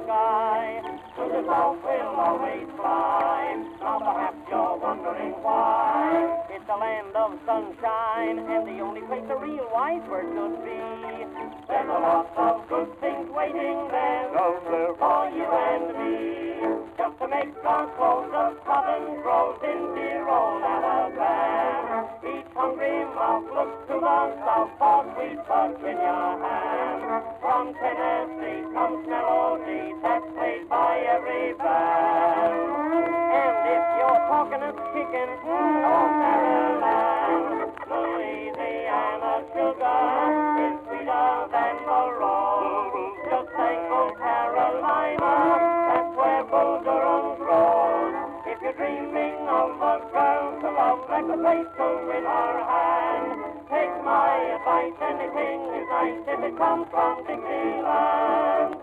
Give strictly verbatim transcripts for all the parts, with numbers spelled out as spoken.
sky. To the south we'll always fly. Now perhaps you're wondering why. It's a land of sunshine, and the only place a real wise bird should be. There's a lot of good things waiting there, Down there. for you and me. Just to make our clothes of cotton grows in dear old Alabama. Each hungry mouth looks to the south for sweet Virginia ham. From Tennessee comes melody that's played by every band. And if you're talking of chicken, oh Maryland, Louisiana sugar is sweeter than the rose. Just think of Carolina, that's where Bull Durham grows. If you're dreaming of a girl to love, like the place to win her hand, take my advice, anything is nice if it comes from Dixieland.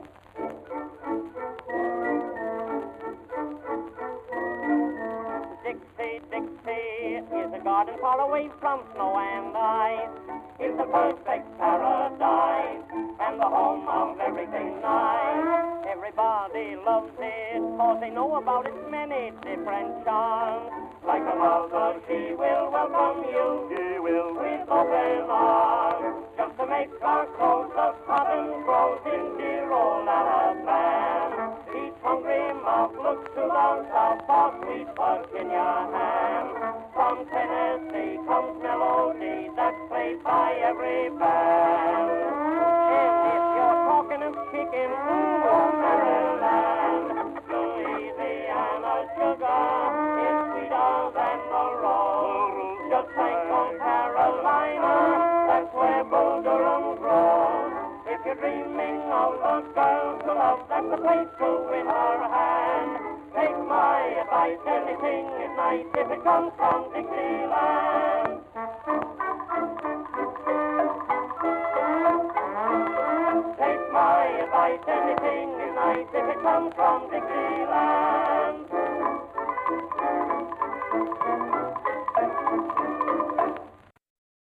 Dixie, Dixie is a garden far away from snow and ice. It's a perfect paradise and the home of everything nice. Everybody loves it, cause they know about its many different charms. Like a mother, she will welcome you, She will. with open arms. Just to make our clothes of cotton grows in dear old Alabama. Each hungry mouth looks to the south for sweet Virginia ham. From Tennessee comes melody that's played by every band. And if you're talking of chicken, oh Maryland, Louisiana sugar is sweeter than the rose. Just think of Carolina, that's where Bull Durham grows. If you're dreaming of a girl to love, that's the place to win her hand. Take my advice, anything is nice if it comes from Dixieland. Take my advice, anything is nice if it comes from Dixieland.